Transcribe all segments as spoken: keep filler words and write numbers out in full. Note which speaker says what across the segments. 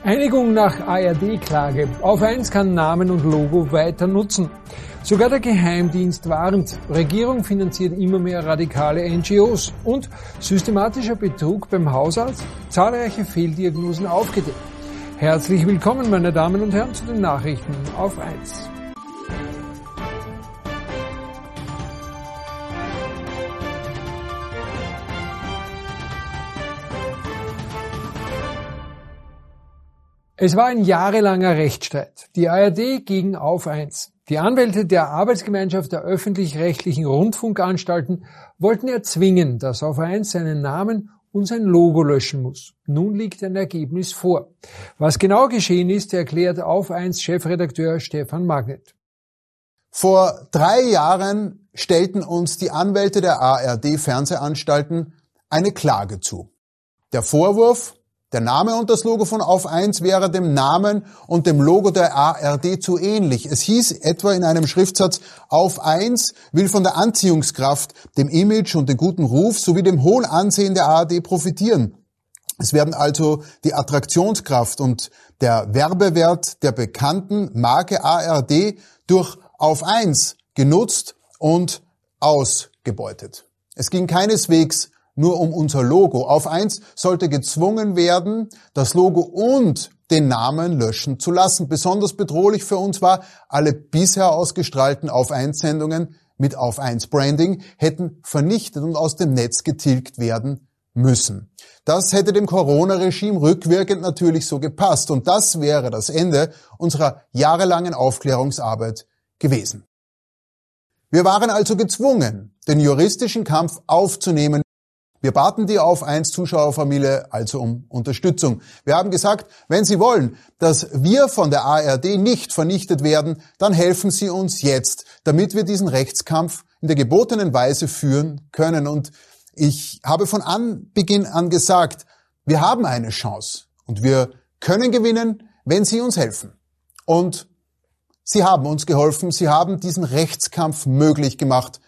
Speaker 1: Einigung nach A R D-Klage. Auf eins kann Namen und Logo weiter nutzen. Sogar der Geheimdienst warnt. Regierung finanziert immer mehr radikale N G Os. Und systematischer Betrug beim Hausarzt. Zahlreiche Fehldiagnosen aufgedeckt. Herzlich willkommen, meine Damen und Herren, zu den Nachrichten auf eins. Es war ein jahrelanger Rechtsstreit. Die A R D gegen Auf eins. Die Anwälte der Arbeitsgemeinschaft der öffentlich-rechtlichen Rundfunkanstalten wollten erzwingen, dass Auf eins seinen Namen und sein Logo löschen muss. Nun liegt ein Ergebnis vor. Was genau geschehen ist, erklärt Auf eins Chefredakteur Stefan Magnet.
Speaker 2: Vor drei Jahren stellten uns die Anwälte der A R D-Fernsehanstalten eine Klage zu. Der Vorwurf: Der Name und das Logo von Auf eins wäre dem Namen und dem Logo der A R D zu ähnlich. Es hieß etwa in einem Schriftsatz: Auf eins will von der Anziehungskraft, dem Image und dem guten Ruf sowie dem hohen Ansehen der A R D profitieren. Es werden also die Attraktionskraft und der Werbewert der bekannten Marke A R D durch Auf eins genutzt und ausgebeutet. Es ging keineswegs nur um unser Logo. Auf eins sollte gezwungen werden, das Logo und den Namen löschen zu lassen. Besonders bedrohlich für uns war, alle bisher ausgestrahlten Auf eins Sendungen mit Auf eins Branding hätten vernichtet und aus dem Netz getilgt werden müssen. Das hätte dem Corona-Regime rückwirkend natürlich so gepasst, und das wäre das Ende unserer jahrelangen Aufklärungsarbeit gewesen. Wir waren also gezwungen, den juristischen Kampf aufzunehmen. Wir baten die Auf eins Zuschauerfamilie also um Unterstützung. Wir haben gesagt, wenn Sie wollen, dass wir von der A R D nicht vernichtet werden, dann helfen Sie uns jetzt, damit wir diesen Rechtskampf in der gebotenen Weise führen können. Und ich habe von Anbeginn an gesagt, wir haben eine Chance und wir können gewinnen, wenn Sie uns helfen. Und Sie haben uns geholfen, Sie haben diesen Rechtskampf möglich gemacht.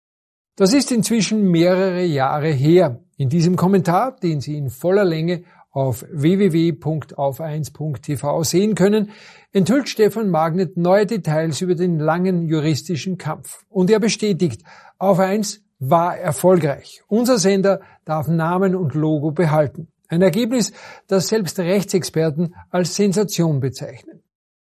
Speaker 1: Das ist inzwischen mehrere Jahre her. In diesem Kommentar, den Sie in voller Länge auf w w w punkt auf eins punkt t v sehen können, enthüllt Stefan Magnet neue Details über den langen juristischen Kampf. Und er bestätigt, Auf eins war erfolgreich. Unser Sender darf Namen und Logo behalten. Ein Ergebnis, das selbst Rechtsexperten als Sensation bezeichnen.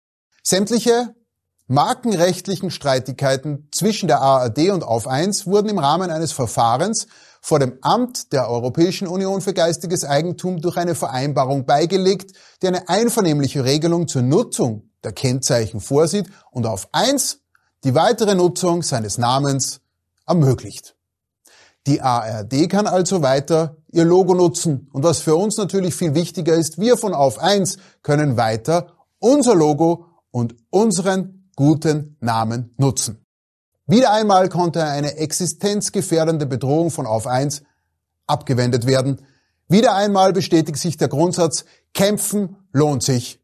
Speaker 2: Sämtliche markenrechtlichen Streitigkeiten zwischen der A R D und Auf eins wurden im Rahmen eines Verfahrens vor dem Amt der Europäischen Union für geistiges Eigentum durch eine Vereinbarung beigelegt, die eine einvernehmliche Regelung zur Nutzung der Kennzeichen vorsieht und Auf eins die weitere Nutzung seines Namens ermöglicht. Die A R D kann also weiter ihr Logo nutzen, und was für uns natürlich viel wichtiger ist, wir von Auf eins können weiter unser Logo und unseren guten Namen nutzen. Wieder einmal konnte eine existenzgefährdende Bedrohung von Auf eins abgewendet werden. Wieder einmal bestätigt sich der Grundsatz: Kämpfen lohnt sich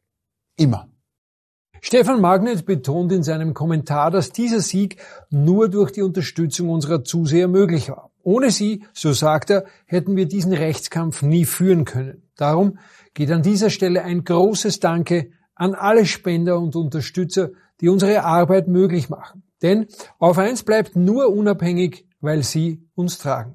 Speaker 2: immer.
Speaker 1: Stefan Magnet betont in seinem Kommentar, dass dieser Sieg nur durch die Unterstützung unserer Zuseher möglich war. Ohne sie, so sagt er, hätten wir diesen Rechtskampf nie führen können. Darum geht an dieser Stelle ein großes Danke an alle Spender und Unterstützer, die unsere Arbeit möglich machen. Denn Auf eins bleibt nur unabhängig, weil sie uns tragen.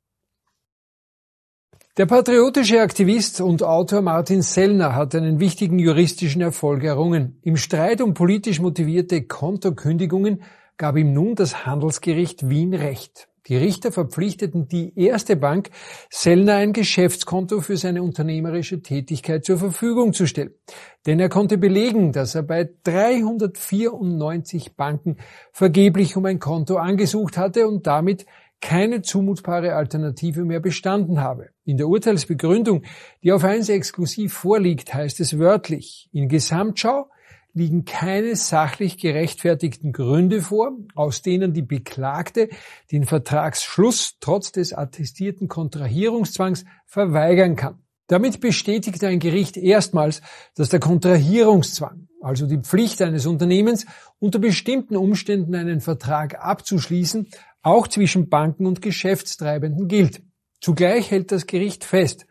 Speaker 1: Der patriotische Aktivist und Autor Martin Sellner hat einen wichtigen juristischen Erfolg errungen. Im Streit um politisch motivierte Kontokündigungen gab ihm nun das Handelsgericht Wien Recht. Die Richter verpflichteten die Erste Bank, Sellner ein Geschäftskonto für seine unternehmerische Tätigkeit zur Verfügung zu stellen. Denn er konnte belegen, dass er bei dreihundertvierundneunzig Banken vergeblich um ein Konto angesucht hatte und damit keine zumutbare Alternative mehr bestanden habe. In der Urteilsbegründung, die Auf eins exklusiv vorliegt, heißt es wörtlich: In Gesamtschau liegen keine sachlich gerechtfertigten Gründe vor, aus denen die Beklagte den Vertragsschluss trotz des attestierten Kontrahierungszwangs verweigern kann. Damit bestätigte ein Gericht erstmals, dass der Kontrahierungszwang, also die Pflicht eines Unternehmens, unter bestimmten Umständen einen Vertrag abzuschließen, auch zwischen Banken und Geschäftstreibenden gilt. Zugleich hält das Gericht fest: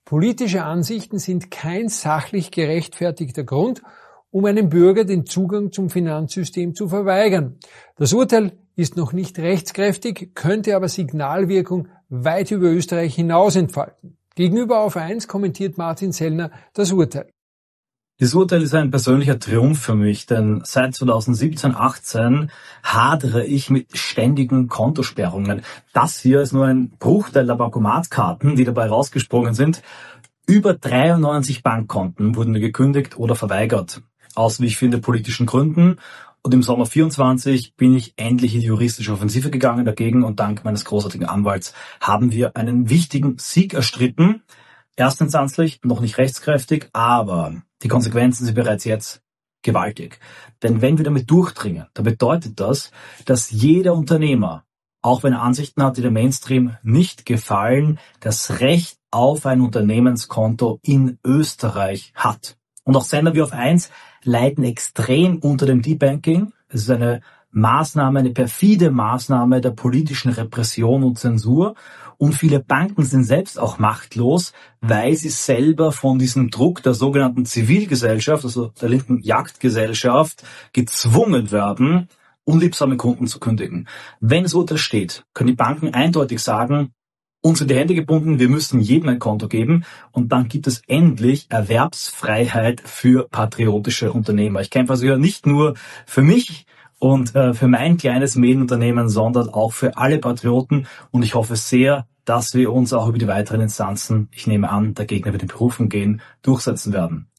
Speaker 1: Politische Ansichten sind kein sachlich gerechtfertigter Grund, um einem Bürger den Zugang zum Finanzsystem zu verweigern. Das Urteil ist noch nicht rechtskräftig, könnte aber Signalwirkung weit über Österreich hinaus entfalten. Gegenüber Auf eins kommentiert Martin Sellner das Urteil.
Speaker 3: Das Urteil ist ein persönlicher Triumph für mich, denn seit zweitausendsiebzehn achtzehn hadere ich mit ständigen Kontosperrungen. Das hier ist nur ein Bruchteil der Bankomatkarten, die dabei rausgesprungen sind. Über dreiundneunzig Bankkonten wurden mir gekündigt oder verweigert, aus, wie ich finde, politischen Gründen. Und im Sommer vierundzwanzig bin ich endlich in die juristische Offensive gegangen dagegen und dank meines großartigen Anwalts haben wir einen wichtigen Sieg erstritten. Erstinstanzlich, noch nicht rechtskräftig, aber die Konsequenzen sind bereits jetzt gewaltig. Denn wenn wir damit durchdringen, dann bedeutet das, dass jeder Unternehmer, auch wenn er Ansichten hat, die dem Mainstream nicht gefallen, das Recht auf ein Unternehmenskonto in Österreich hat. Und auch Sender wie Auf eins leiden extrem unter dem Debanking. Es ist eine Maßnahme, eine perfide Maßnahme der politischen Repression und Zensur. Und viele Banken sind selbst auch machtlos, weil sie selber von diesem Druck der sogenannten Zivilgesellschaft, also der linken Jagdgesellschaft, gezwungen werden, unliebsame Kunden zu kündigen. Wenn das Urteil steht, können die Banken eindeutig sagen, uns sind die Hände gebunden, wir müssen jedem ein Konto geben und dann gibt es endlich Erwerbsfreiheit für patriotische Unternehmer. Ich kämpfe also hier nicht nur für mich und äh, für mein kleines Medienunternehmen, sondern auch für alle Patrioten und ich hoffe sehr, dass wir uns auch über die weiteren Instanzen, ich nehme an, der Gegner wird in Berufung gehen, durchsetzen werden.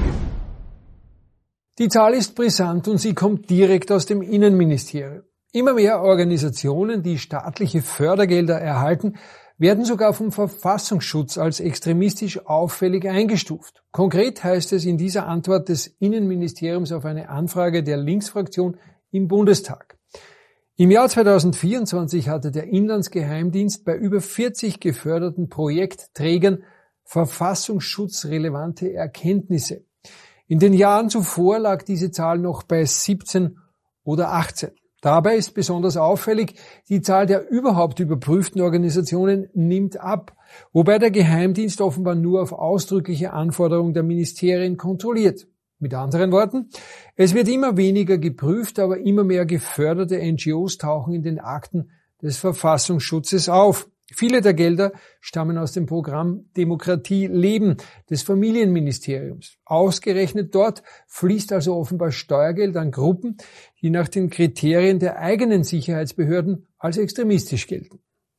Speaker 1: Die Zahl ist brisant und sie kommt direkt aus dem Innenministerium. Immer mehr Organisationen, die staatliche Fördergelder erhalten, werden sogar vom Verfassungsschutz als extremistisch auffällig eingestuft. Konkret heißt es in dieser Antwort des Innenministeriums auf eine Anfrage der Linksfraktion im Bundestag. Im Jahr zweitausendvierundzwanzig hatte der Inlandsgeheimdienst bei über vierzig geförderten Projektträgern verfassungsschutzrelevante Erkenntnisse. In den Jahren zuvor lag diese Zahl noch bei siebzehn oder achtzehn. Dabei ist besonders auffällig, die Zahl der überhaupt überprüften Organisationen nimmt ab, wobei der Geheimdienst offenbar nur auf ausdrückliche Anforderung der Ministerien kontrolliert. Mit anderen Worten, es wird immer weniger geprüft, aber immer mehr geförderte N G Os tauchen in den Akten des Verfassungsschutzes auf. Viele der Gelder stammen aus dem Programm Demokratie leben des Familienministeriums. Ausgerechnet dort fließt also offenbar Steuergeld an Gruppen, die nach den Kriterien der eigenen Sicherheitsbehörden als extremistisch gelten.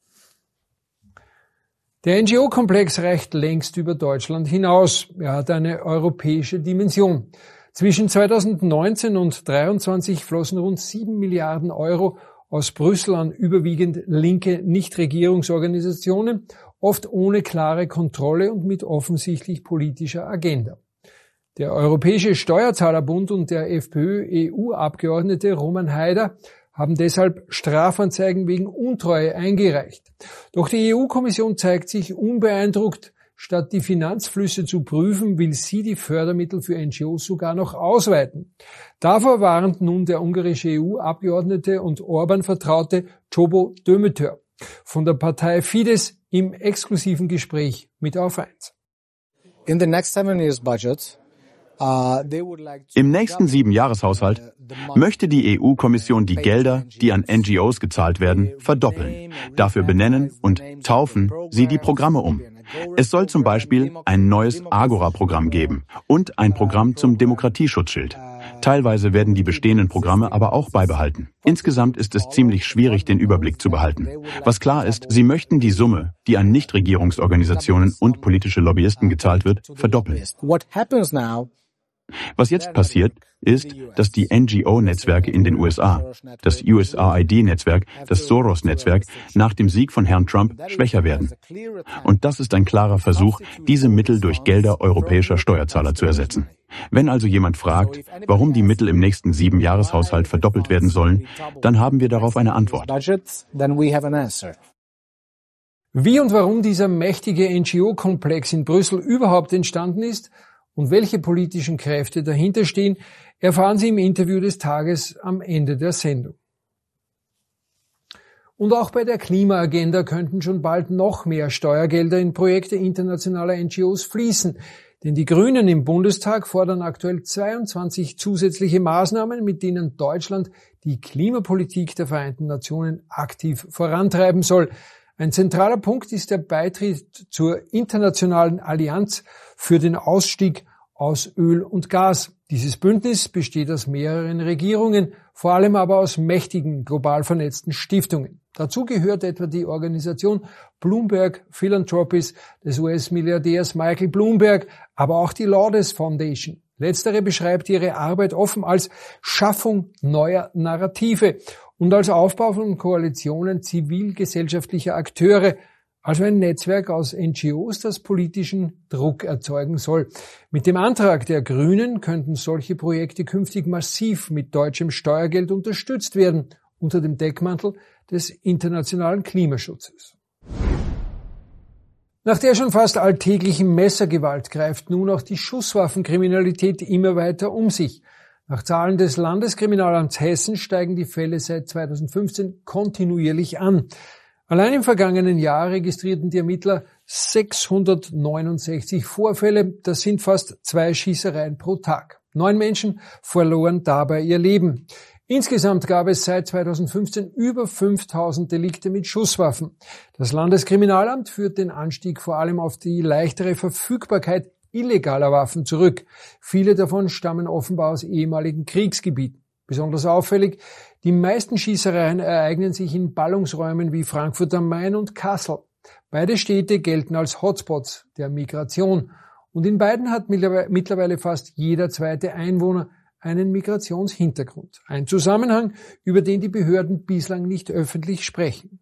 Speaker 1: Der N G O-Komplex reicht längst über Deutschland hinaus. Er hat eine europäische Dimension. Zwischen zweitausendneunzehn und zweitausenddreiundzwanzig flossen rund sieben Milliarden Euro aus Brüssel an überwiegend linke Nichtregierungsorganisationen, oft ohne klare Kontrolle und mit offensichtlich politischer Agenda. Der Europäische Steuerzahlerbund und der FPÖ-E U-Abgeordnete Roman Haider haben deshalb Strafanzeigen wegen Untreue eingereicht. Doch die E U-Kommission zeigt sich unbeeindruckt. Statt die Finanzflüsse zu prüfen, will sie die Fördermittel für N G Os sogar noch ausweiten. Davor warnt nun der ungarische E U-Abgeordnete und Orban-Vertraute Csaba Dömötör von der Partei Fidesz im exklusiven Gespräch mit Auf eins.
Speaker 4: In the next seven years budget,
Speaker 5: Im nächsten Siebenjahreshaushalt möchte die E U-Kommission die Gelder, die an N G Os gezahlt werden, verdoppeln. Dafür benennen und taufen sie die Programme um. Es soll zum Beispiel ein neues Agora-Programm geben und ein Programm zum Demokratieschutzschild. Teilweise werden die bestehenden Programme aber auch beibehalten. Insgesamt ist es ziemlich schwierig, den Überblick zu behalten. Was klar ist, sie möchten die Summe, die an Nichtregierungsorganisationen und politische Lobbyisten gezahlt wird, verdoppeln. Was jetzt passiert, ist, dass die N G O-Netzwerke in den U S A, das U S A I D-Netzwerk, das Soros-Netzwerk, nach dem Sieg von Herrn Trump schwächer werden. Und das ist ein klarer Versuch, diese Mittel durch Gelder europäischer Steuerzahler zu ersetzen. Wenn also jemand fragt, warum die Mittel im nächsten Siebenjahreshaushalt verdoppelt werden sollen, dann haben wir darauf eine Antwort.
Speaker 1: Wie und warum dieser mächtige N G O-Komplex in Brüssel überhaupt entstanden ist und welche politischen Kräfte dahinter stehen, erfahren Sie im Interview des Tages am Ende der Sendung. Und auch bei der Klimaagenda könnten schon bald noch mehr Steuergelder in Projekte internationaler N G Os fließen. Denn die Grünen im Bundestag fordern aktuell zweiundzwanzig zusätzliche Maßnahmen, mit denen Deutschland die Klimapolitik der Vereinten Nationen aktiv vorantreiben soll. Ein zentraler Punkt ist der Beitritt zur internationalen Allianz für den Ausstieg aus Öl und Gas. Dieses Bündnis besteht aus mehreren Regierungen, vor allem aber aus mächtigen, global vernetzten Stiftungen. Dazu gehört etwa die Organisation Bloomberg Philanthropies des U S-Milliardärs Michael Bloomberg, aber auch die Laudes Foundation. Letztere beschreibt ihre Arbeit offen als Schaffung neuer Narrative und als Aufbau von Koalitionen zivilgesellschaftlicher Akteure, also ein Netzwerk aus N G Os, das politischen Druck erzeugen soll. Mit dem Antrag der Grünen könnten solche Projekte künftig massiv mit deutschem Steuergeld unterstützt werden, unter dem Deckmantel des internationalen Klimaschutzes. Nach der schon fast alltäglichen Messergewalt greift nun auch die Schusswaffenkriminalität immer weiter um sich. Nach Zahlen des Landeskriminalamts Hessen steigen die Fälle seit zweitausendfünfzehn kontinuierlich an. Allein im vergangenen Jahr registrierten die Ermittler sechshundertneunundsechzig Vorfälle, das sind fast zwei Schießereien pro Tag. Neun Menschen verloren dabei ihr Leben. Insgesamt gab es seit zweitausendfünfzehn über fünftausend Delikte mit Schusswaffen. Das Landeskriminalamt führt den Anstieg vor allem auf die leichtere Verfügbarkeit illegaler Waffen zurück. Viele davon stammen offenbar aus ehemaligen Kriegsgebieten. Besonders auffällig, die meisten Schießereien ereignen sich in Ballungsräumen wie Frankfurt am Main und Kassel. Beide Städte gelten als Hotspots der Migration. Und in beiden hat mittlerweile fast jeder zweite Einwohner einen Migrationshintergrund. Ein Zusammenhang, über den die Behörden bislang nicht öffentlich sprechen.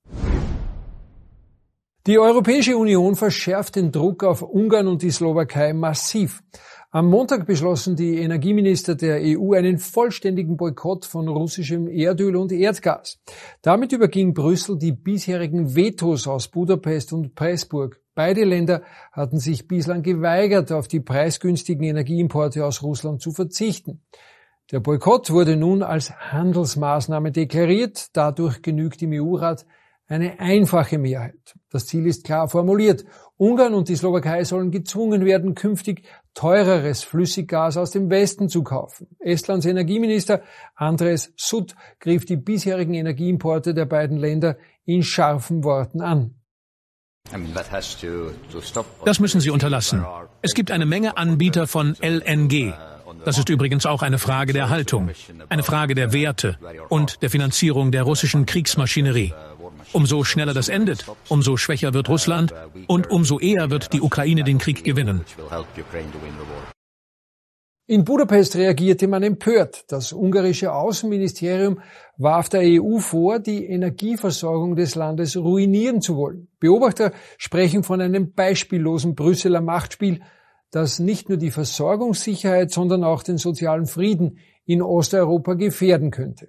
Speaker 1: Die Europäische Union verschärft den Druck auf Ungarn und die Slowakei massiv. Am Montag beschlossen die Energieminister der E U einen vollständigen Boykott von russischem Erdöl und Erdgas. Damit überging Brüssel die bisherigen Vetos aus Budapest und Pressburg. Beide Länder hatten sich bislang geweigert, auf die preisgünstigen Energieimporte aus Russland zu verzichten. Der Boykott wurde nun als Handelsmaßnahme deklariert. Dadurch genügt im E U-Rat eine einfache Mehrheit. Das Ziel ist klar formuliert. Ungarn und die Slowakei sollen gezwungen werden, künftig teureres Flüssiggas aus dem Westen zu kaufen. Estlands Energieminister Andrés Sutt griff die bisherigen Energieimporte der beiden Länder in scharfen Worten an.
Speaker 6: Das müssen Sie unterlassen. Es gibt eine Menge Anbieter von L N G. Das ist übrigens auch eine Frage der Haltung, eine Frage der Werte und der Finanzierung der russischen Kriegsmaschinerie. Umso schneller das endet, umso schwächer wird Russland und umso eher wird die Ukraine den Krieg gewinnen.
Speaker 1: In Budapest reagierte man empört. Das ungarische Außenministerium warf der E U vor, die Energieversorgung des Landes ruinieren zu wollen. Beobachter sprechen von einem beispiellosen Brüsseler Machtspiel, das nicht nur die Versorgungssicherheit, sondern auch den sozialen Frieden in Osteuropa gefährden könnte.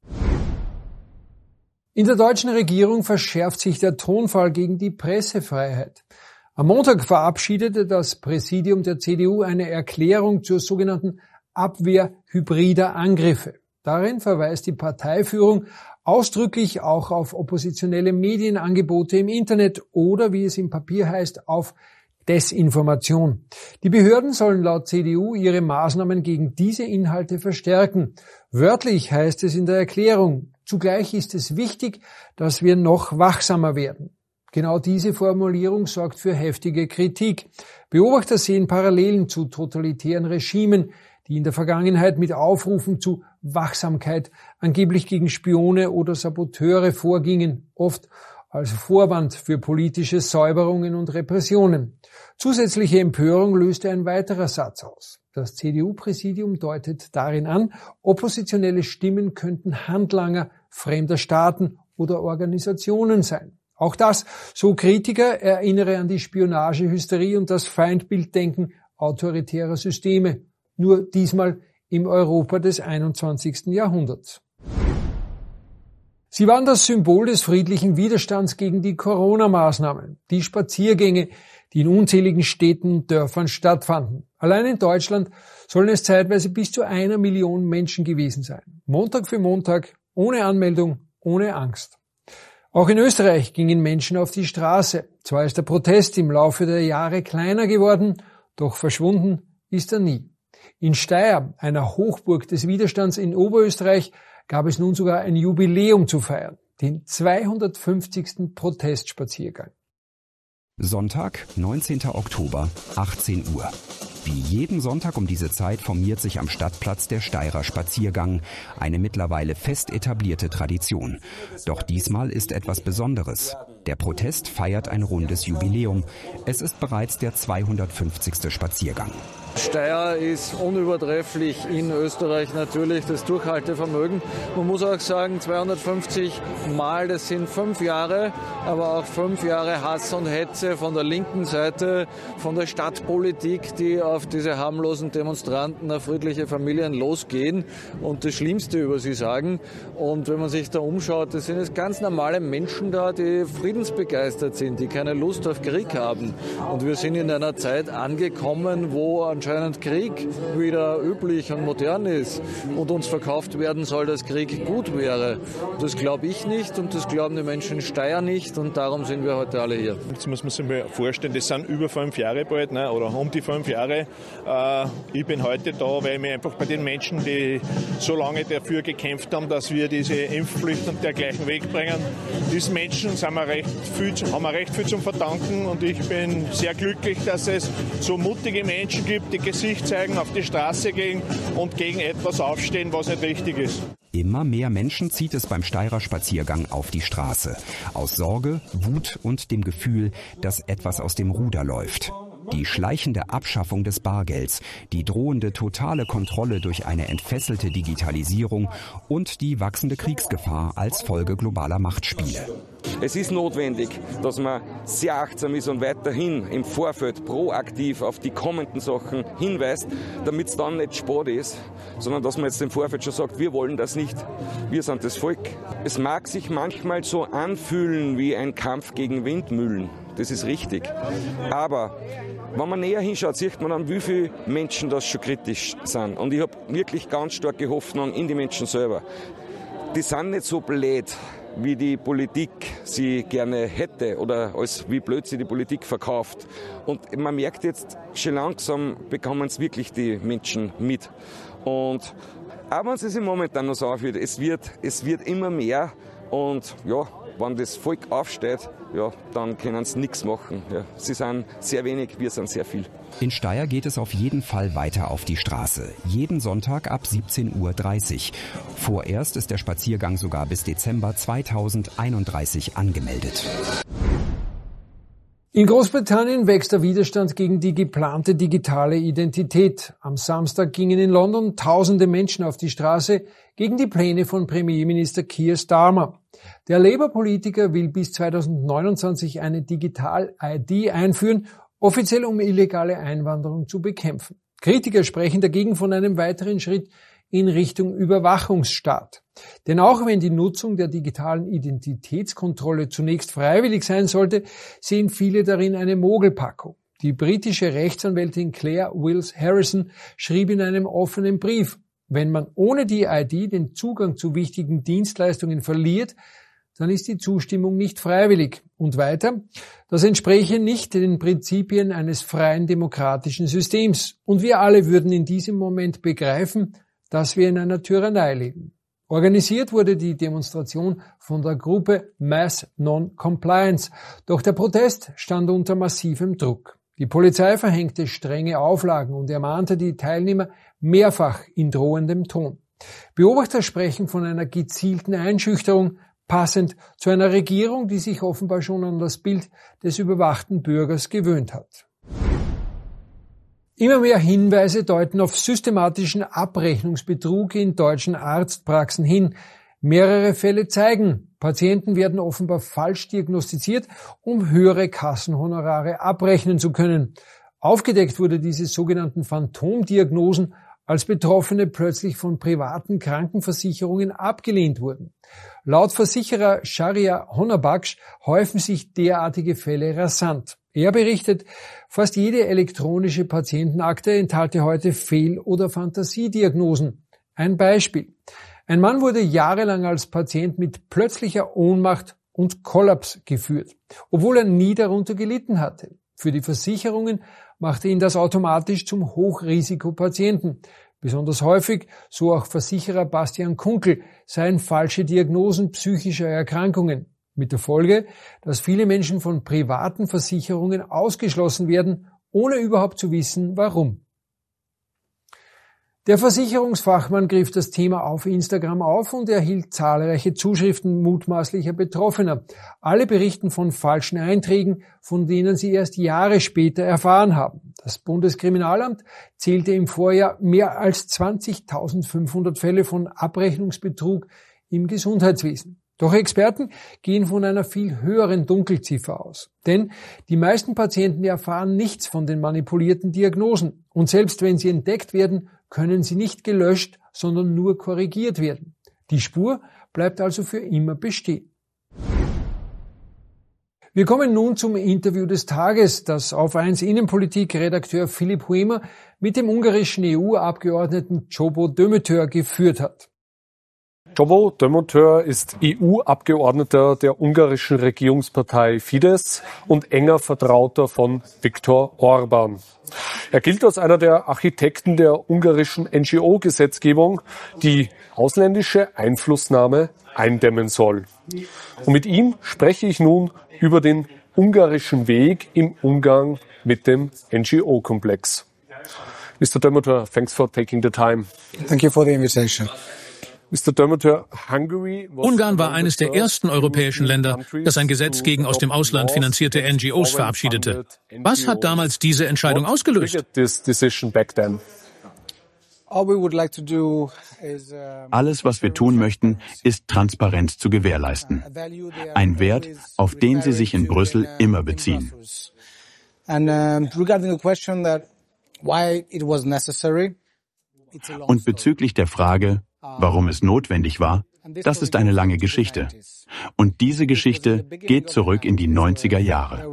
Speaker 1: In der deutschen Regierung verschärft sich der Tonfall gegen die Pressefreiheit. Am Montag verabschiedete das Präsidium der C D U eine Erklärung zur sogenannten Abwehr hybrider Angriffe. Darin verweist die Parteiführung ausdrücklich auch auf oppositionelle Medienangebote im Internet oder, wie es im Papier heißt, auf Desinformation. Die Behörden sollen laut C D U ihre Maßnahmen gegen diese Inhalte verstärken. Wörtlich heißt es in der Erklärung: Zugleich ist es wichtig, dass wir noch wachsamer werden. Genau diese Formulierung sorgt für heftige Kritik. Beobachter sehen Parallelen zu totalitären Regimen, die in der Vergangenheit mit Aufrufen zu Wachsamkeit angeblich gegen Spione oder Saboteure vorgingen, oft als Vorwand für politische Säuberungen und Repressionen. Zusätzliche Empörung löste ein weiterer Satz aus. Das C D U-Präsidium deutet darin an, oppositionelle Stimmen könnten Handlanger fremder Staaten oder Organisationen sein. Auch das, so Kritiker, erinnere an die Spionagehysterie und das Feindbilddenken autoritärer Systeme, nur diesmal im Europa des einundzwanzigsten Jahrhunderts. Sie waren das Symbol des friedlichen Widerstands gegen die Corona-Maßnahmen, die Spaziergänge, die in unzähligen Städten und Dörfern stattfanden. Allein in Deutschland sollen es zeitweise bis zu einer Million Menschen gewesen sein. Montag für Montag, ohne Anmeldung, ohne Angst. Auch in Österreich gingen Menschen auf die Straße. Zwar ist der Protest im Laufe der Jahre kleiner geworden, doch verschwunden ist er nie. In Steyr, einer Hochburg des Widerstands in Oberösterreich, gab es nun sogar ein Jubiläum zu feiern, den zweihundertfünfzigsten Protestspaziergang.
Speaker 7: Sonntag, neunzehnter Oktober, achtzehn Uhr. Wie jeden Sonntag um diese Zeit formiert sich am Stadtplatz der Steyrer Spaziergang, eine mittlerweile fest etablierte Tradition. Doch diesmal ist etwas Besonderes. Der Protest feiert ein rundes Jubiläum. Es ist bereits der zweihundertfünfzigste Spaziergang.
Speaker 8: Steyr ist unübertrefflich in Österreich natürlich, das Durchhaltevermögen. Man muss auch sagen, zweihundertfünfzig Mal, das sind fünf Jahre, aber auch fünf Jahre Hass und Hetze von der linken Seite, von der Stadtpolitik, die auf diese harmlosen Demonstranten, auf friedliche Familien losgehen und das Schlimmste über sie sagen. Und wenn man sich da umschaut, das sind jetzt ganz normale Menschen da, die friedensbegeistert sind, die keine Lust auf Krieg haben. Und wir sind in einer Zeit angekommen, wo anscheinend Krieg wieder üblich und modern ist und uns verkauft werden soll, dass Krieg gut wäre. Das glaube ich nicht und das glauben die Menschen in Steyr nicht und darum sind wir heute alle hier.
Speaker 9: Jetzt muss man sich mal vorstellen, das sind über fünf Jahre bald, ne, oder um die fünf Jahre. Äh, ich bin heute da, weil ich mich einfach bei den Menschen, die so lange dafür gekämpft haben, dass wir diese Impfpflicht und dergleichen wegbringen, diesen Menschen sind wir recht viel, haben wir recht viel zu verdanken und ich bin sehr glücklich, dass es so mutige Menschen gibt, die Gesicht zeigen, auf die Straße gehen und gegen etwas aufstehen, was nicht richtig ist.
Speaker 7: Immer mehr Menschen zieht es beim Steyrer Spaziergang auf die Straße. Aus Sorge, Wut und dem Gefühl, dass etwas aus dem Ruder läuft. Die schleichende Abschaffung des Bargelds, die drohende totale Kontrolle durch eine entfesselte Digitalisierung und die wachsende Kriegsgefahr als Folge globaler Machtspiele.
Speaker 10: Es ist notwendig, dass man sehr achtsam ist und weiterhin im Vorfeld proaktiv auf die kommenden Sachen hinweist, damit es dann nicht spät ist, sondern dass man jetzt im Vorfeld schon sagt, wir wollen das nicht, wir sind das Volk. Es mag sich manchmal so anfühlen wie ein Kampf gegen Windmühlen, das ist richtig. Aber wenn man näher hinschaut, sieht man dann, wie viele Menschen das schon kritisch sind. Und ich habe wirklich ganz starke Hoffnung in die Menschen selber. Die sind nicht so blöd, wie die Politik sie gerne hätte oder als wie blöd sie die Politik verkauft. Und man merkt jetzt, schon langsam bekommen es wirklich die Menschen mit. Und auch wenn es sich momentan noch so aufhört, es wird, es wird immer mehr. Und ja, wenn das Volk aufsteht, ja, dann können sie nichts machen. Ja, sie sind sehr wenig, wir sind sehr viel.
Speaker 7: In Steyr geht es auf jeden Fall weiter auf die Straße. Jeden Sonntag ab siebzehn Uhr dreißig. Vorerst ist der Spaziergang sogar bis Dezember zweitausendeinunddreißig angemeldet.
Speaker 1: In Großbritannien wächst der Widerstand gegen die geplante digitale Identität. Am Samstag gingen in London tausende Menschen auf die Straße gegen die Pläne von Premierminister Keir Starmer. Der Labour-Politiker will bis zweitausendneunundzwanzig eine Digital-I D einführen, offiziell um illegale Einwanderung zu bekämpfen. Kritiker sprechen dagegen von einem weiteren Schritt in Richtung Überwachungsstaat. Denn auch wenn die Nutzung der digitalen Identitätskontrolle zunächst freiwillig sein sollte, sehen viele darin eine Mogelpackung. Die britische Rechtsanwältin Claire Wills Harrison schrieb in einem offenen Brief, wenn man ohne die I D den Zugang zu wichtigen Dienstleistungen verliert, dann ist die Zustimmung nicht freiwillig. Und weiter, das entspräche nicht den Prinzipien eines freien demokratischen Systems. Und wir alle würden in diesem Moment begreifen, dass wir in einer Tyrannei leben. Organisiert wurde die Demonstration von der Gruppe Mass Non-Compliance. Doch der Protest stand unter massivem Druck. Die Polizei verhängte strenge Auflagen und ermahnte die Teilnehmer mehrfach in drohendem Ton. Beobachter sprechen von einer gezielten Einschüchterung, passend zu einer Regierung, die sich offenbar schon an das Bild des überwachten Bürgers gewöhnt hat. Immer mehr Hinweise deuten auf systematischen Abrechnungsbetrug in deutschen Arztpraxen hin. Mehrere Fälle zeigen, Patienten werden offenbar falsch diagnostiziert, um höhere Kassenhonorare abrechnen zu können. Aufgedeckt wurde diese sogenannten Phantomdiagnosen, als Betroffene plötzlich von privaten Krankenversicherungen abgelehnt wurden. Laut Versicherer Sharia Honabakhsh häufen sich derartige Fälle rasant. Er berichtet, fast jede elektronische Patientenakte enthalte heute Fehl- oder Fantasiediagnosen. Ein Beispiel. Ein Mann wurde jahrelang als Patient mit plötzlicher Ohnmacht und Kollaps geführt, obwohl er nie darunter gelitten hatte. Für die Versicherungen machte ihn das automatisch zum Hochrisikopatienten. Besonders häufig, so auch Versicherer Bastian Kunkel, seien falsche Diagnosen psychischer Erkrankungen. Mit der Folge, dass viele Menschen von privaten Versicherungen ausgeschlossen werden, ohne überhaupt zu wissen, warum. Der Versicherungsfachmann griff das Thema auf Instagram auf und erhielt zahlreiche Zuschriften mutmaßlicher Betroffener. Alle berichten von falschen Einträgen, von denen sie erst Jahre später erfahren haben. Das Bundeskriminalamt zählte im Vorjahr mehr als zwanzigtausendfünfhundert Fälle von Abrechnungsbetrug im Gesundheitswesen. Doch Experten gehen von einer viel höheren Dunkelziffer aus. Denn die meisten Patienten erfahren nichts von den manipulierten Diagnosen. Und selbst wenn sie entdeckt werden, können sie nicht gelöscht, sondern nur korrigiert werden. Die Spur bleibt also für immer bestehen. Wir kommen nun zum Interview des Tages, das Auf eins Innenpolitik-Redakteur Philipp Huemer mit dem ungarischen E U-Abgeordneten Csaba Dömötör geführt hat.
Speaker 11: Csaba Dömötör ist E U-Abgeordneter der ungarischen Regierungspartei Fidesz und enger Vertrauter von Viktor Orbán. Er gilt als einer der Architekten der ungarischen N G O-Gesetzgebung, die ausländische Einflussnahme eindämmen soll. Und mit ihm spreche ich nun über den ungarischen Weg im Umgang mit dem N G O-Komplex. Mister Dömötör, thanks for taking the time.
Speaker 4: Thank you for the invitation.
Speaker 6: Ungarn war eines der ersten europäischen Länder, das ein Gesetz gegen aus dem Ausland finanzierte N G Os verabschiedete. Was hat damals diese Entscheidung ausgelöst?
Speaker 5: Alles, was wir tun möchten, ist Transparenz zu gewährleisten. Ein Wert, auf den Sie sich in Brüssel immer beziehen. Und bezüglich der Frage, warum es notwendig war, das ist eine lange Geschichte. Und diese Geschichte geht zurück in die neunziger Jahre.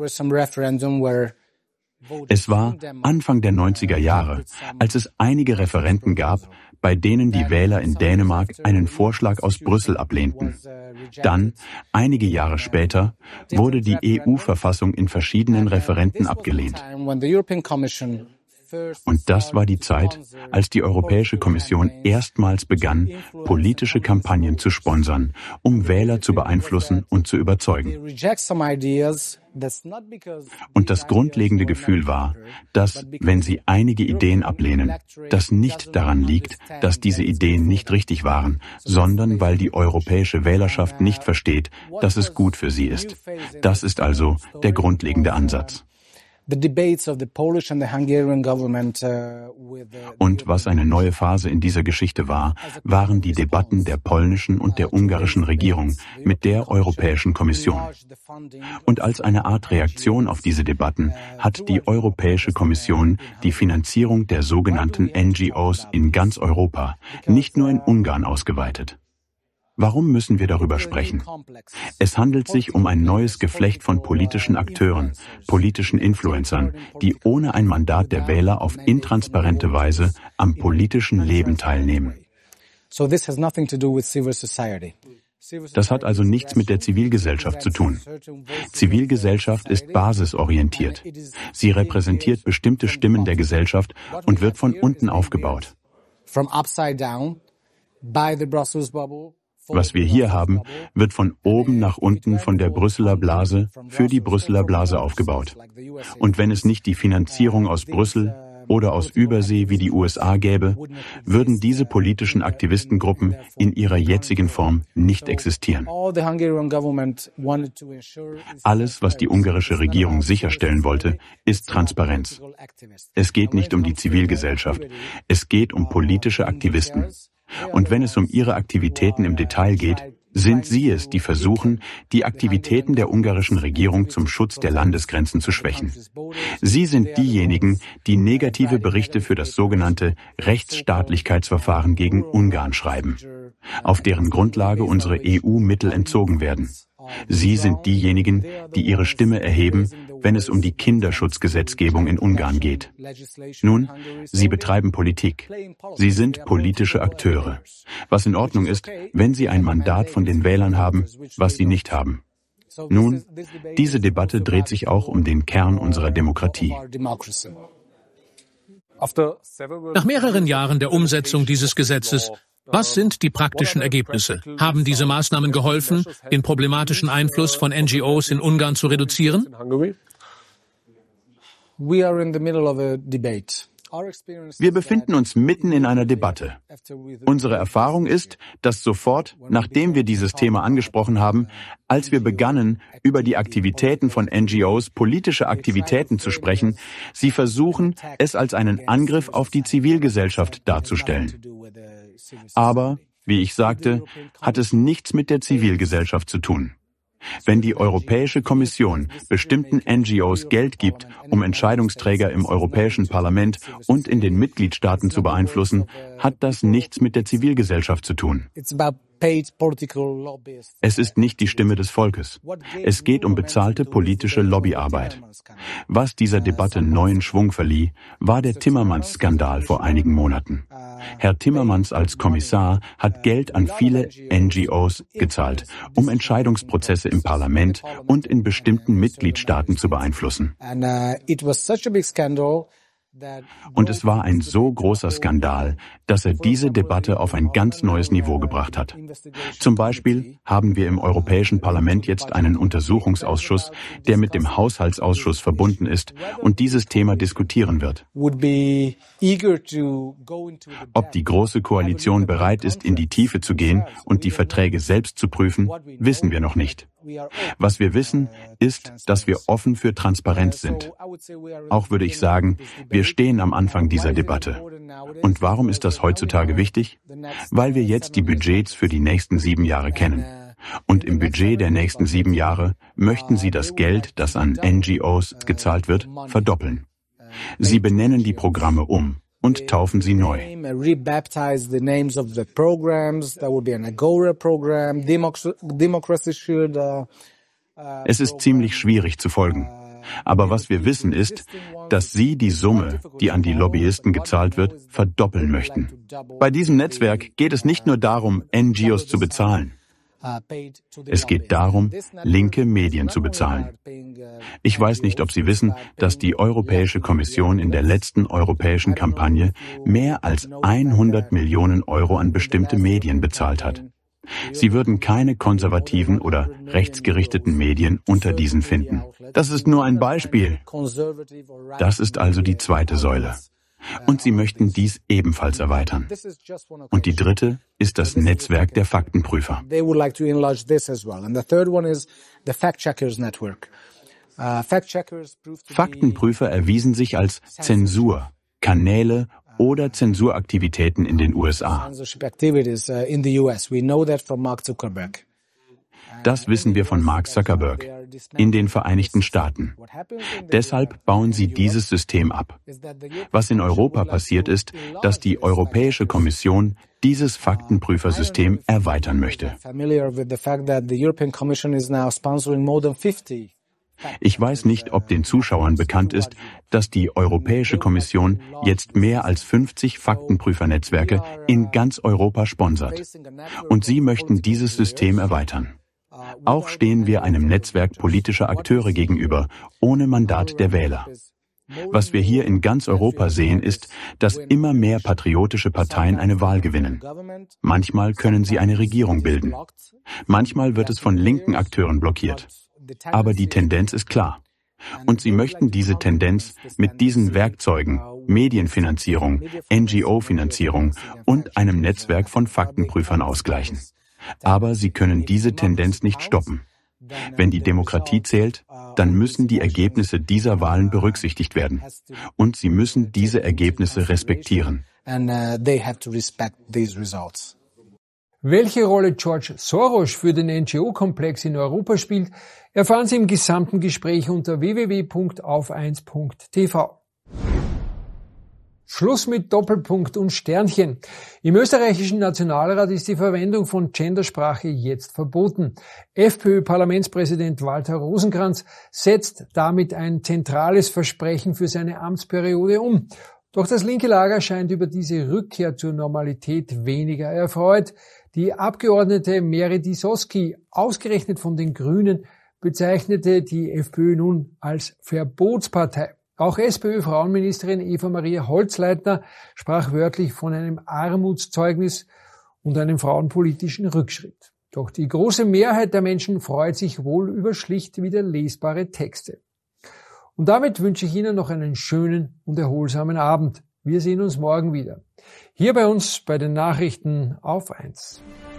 Speaker 5: Es war Anfang der neunziger Jahre, als es einige Referenden gab, bei denen die Wähler in Dänemark einen Vorschlag aus Brüssel ablehnten. Dann, einige Jahre später, wurde die E U-Verfassung in verschiedenen Referenden abgelehnt. Und das war die Zeit, als die Europäische Kommission erstmals begann, politische Kampagnen zu sponsern, um Wähler zu beeinflussen und zu überzeugen. Und das grundlegende Gefühl war, dass, wenn sie einige Ideen ablehnen, das nicht daran liegt, dass diese Ideen nicht richtig waren, sondern weil die europäische Wählerschaft nicht versteht, dass es gut für sie ist. Das ist also der grundlegende Ansatz. Und was eine neue Phase in dieser Geschichte war, waren die Debatten der polnischen und der ungarischen Regierung mit der Europäischen Kommission. Und als eine Art Reaktion auf diese Debatten hat die Europäische Kommission die Finanzierung der sogenannten N G Os in ganz Europa, nicht nur in Ungarn, ausgeweitet. Warum müssen wir darüber sprechen? Es handelt sich um ein neues Geflecht von politischen Akteuren, politischen Influencern, die ohne ein Mandat der Wähler auf intransparente Weise am politischen Leben teilnehmen. Das hat also nichts mit der Zivilgesellschaft zu tun. Zivilgesellschaft ist basisorientiert. Sie repräsentiert bestimmte Stimmen der Gesellschaft und wird von unten aufgebaut. Was wir hier haben, wird von oben nach unten von der Brüsseler Blase für die Brüsseler Blase aufgebaut. Und wenn es nicht die Finanzierung aus Brüssel oder aus Übersee wie die U S A gäbe, würden diese politischen Aktivistengruppen in ihrer jetzigen Form nicht existieren. Alles, was die ungarische Regierung sicherstellen wollte, ist Transparenz. Es geht nicht um die Zivilgesellschaft, es geht um politische Aktivisten. Und wenn es um ihre Aktivitäten im Detail geht, sind sie es, die versuchen, die Aktivitäten der ungarischen Regierung zum Schutz der Landesgrenzen zu schwächen. Sie sind diejenigen, die negative Berichte für das sogenannte Rechtsstaatlichkeitsverfahren gegen Ungarn schreiben, auf deren Grundlage unsere E U-Mittel entzogen werden. Sie sind diejenigen, die ihre Stimme erheben, wenn es um die Kinderschutzgesetzgebung in Ungarn geht. Nun, sie betreiben Politik. Sie sind politische Akteure. Was in Ordnung ist, wenn sie ein Mandat von den Wählern haben, was sie nicht haben. Nun, diese Debatte dreht sich auch um den Kern unserer Demokratie.
Speaker 6: Nach mehreren Jahren der Umsetzung dieses Gesetzes, was sind die praktischen Ergebnisse? Haben diese Maßnahmen geholfen, den problematischen Einfluss von N G Os in Ungarn zu reduzieren?
Speaker 5: Wir befinden uns mitten in einer Debatte. Unsere Erfahrung ist, dass sofort, nachdem wir dieses Thema angesprochen haben, als wir begannen, über die Aktivitäten von N G Os, politische Aktivitäten zu sprechen, sie versuchen, es als einen Angriff auf die Zivilgesellschaft darzustellen. Aber, wie ich sagte, hat es nichts mit der Zivilgesellschaft zu tun. Wenn die Europäische Kommission bestimmten N G Os Geld gibt, um Entscheidungsträger im Europäischen Parlament und in den Mitgliedstaaten zu beeinflussen, hat das nichts mit der Zivilgesellschaft zu tun. Es ist nicht die Stimme des Volkes. Es geht um bezahlte politische Lobbyarbeit. Was dieser Debatte neuen Schwung verlieh, war der Timmermans-Skandal vor einigen Monaten. Herr Timmermans als Kommissar hat Geld an viele N G Os gezahlt, um Entscheidungsprozesse im Parlament und in bestimmten Mitgliedstaaten zu beeinflussen. Und es war ein so großer Skandal, dass er diese Debatte auf ein ganz neues Niveau gebracht hat. Zum Beispiel haben wir im Europäischen Parlament jetzt einen Untersuchungsausschuss, der mit dem Haushaltsausschuss verbunden ist und dieses Thema diskutieren wird. Ob die Große Koalition bereit ist, in die Tiefe zu gehen und die Verträge selbst zu prüfen, wissen wir noch nicht. Was wir wissen, ist, dass wir offen für Transparenz sind. Auch würde ich sagen, wir stehen am Anfang dieser Debatte. Und warum ist das heutzutage wichtig? Weil wir jetzt die Budgets für die nächsten sieben Jahre kennen. Und im Budget der nächsten sieben Jahre möchten sie das Geld, das an N G Os gezahlt wird, verdoppeln. Sie benennen die Programme um und taufen sie neu. Es ist ziemlich schwierig zu folgen. Aber was wir wissen ist, dass sie die Summe, die an die Lobbyisten gezahlt wird, verdoppeln möchten. Bei diesem Netzwerk geht es nicht nur darum, N G Os zu bezahlen. Es geht darum, linke Medien zu bezahlen. Ich weiß nicht, ob Sie wissen, dass die Europäische Kommission in der letzten europäischen Kampagne mehr als hundert Millionen Euro an bestimmte Medien bezahlt hat. Sie würden keine konservativen oder rechtsgerichteten Medien unter diesen finden. Das ist nur ein Beispiel. Das ist also die zweite Säule. Und sie möchten dies ebenfalls erweitern. Und die dritte ist das Netzwerk der Faktenprüfer. Faktenprüfer erwiesen sich als Zensur, Kanäle oder Zensuraktivitäten in den U S A. Das wissen wir von Mark Zuckerberg in den Vereinigten Staaten. Deshalb bauen sie dieses System ab. Was in Europa passiert ist, dass die Europäische Kommission dieses Faktenprüfersystem erweitern möchte. Ich weiß nicht, ob den Zuschauern bekannt ist, dass die Europäische Kommission jetzt mehr als fünfzig Faktenprüfernetzwerke in ganz Europa sponsert. Und sie möchten dieses System erweitern. Auch stehen wir einem Netzwerk politischer Akteure gegenüber, ohne Mandat der Wähler. Was wir hier in ganz Europa sehen, ist, dass immer mehr patriotische Parteien eine Wahl gewinnen. Manchmal können sie eine Regierung bilden. Manchmal wird es von linken Akteuren blockiert. Aber die Tendenz ist klar. Und sie möchten diese Tendenz mit diesen Werkzeugen, Medienfinanzierung, N G O-Finanzierung und einem Netzwerk von Faktenprüfern ausgleichen. Aber sie können diese Tendenz nicht stoppen. Wenn die Demokratie zählt, dann müssen die Ergebnisse dieser Wahlen berücksichtigt werden. Und sie müssen diese Ergebnisse respektieren.
Speaker 1: Welche Rolle George Soros für den N G O-Komplex in Europa spielt, erfahren Sie im gesamten Gespräch unter w w w punkt auf eins punkt t v. Schluss mit Doppelpunkt und Sternchen. Im österreichischen Nationalrat ist die Verwendung von Gendersprache jetzt verboten. FPÖ-Parlamentspräsident Walter Rosenkranz setzt damit ein zentrales Versprechen für seine Amtsperiode um. Doch das linke Lager scheint über diese Rückkehr zur Normalität weniger erfreut. Die Abgeordnete Meri Disoski, ausgerechnet von den Grünen, bezeichnete die FPÖ nun als Verbotspartei. Auch SPÖ-Frauenministerin Eva-Maria Holzleitner sprach wörtlich von einem Armutszeugnis und einem frauenpolitischen Rückschritt. Doch die große Mehrheit der Menschen freut sich wohl über schlicht wieder lesbare Texte. Und damit wünsche ich Ihnen noch einen schönen und erholsamen Abend. Wir sehen uns morgen wieder. Hier bei uns bei den Nachrichten auf eins.